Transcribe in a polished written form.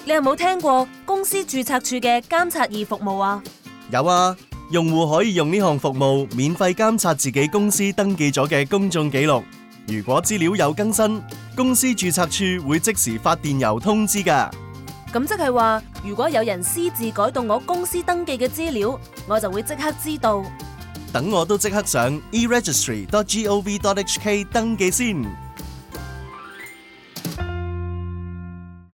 你有冇聽過公司註冊處嘅監察二服務啊？ 有啊，用戶可以用呢項服務免費監察自己公司登記咗嘅公眾記錄。如果資料有更新，公司註冊處會即時發電郵通知㗎。 咁即係話，如果有人私自改動我公司登記嘅資料，我就會即刻知道。 等我都即刻上 eregistry.gov.hk 登記先。